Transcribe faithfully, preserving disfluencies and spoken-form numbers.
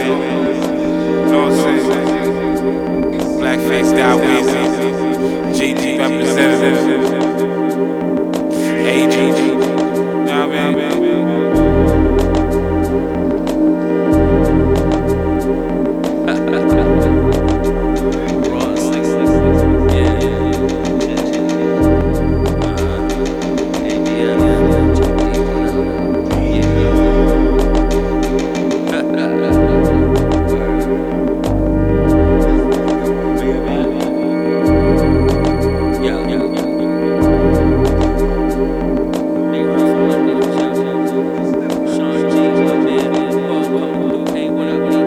Know what I'm saying? Blackface Dow Weezy, G G representative, A G G. You know what I mean?